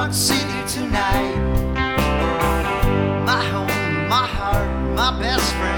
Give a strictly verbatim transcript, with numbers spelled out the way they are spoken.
York City tonight. My home, my heart, my best friend.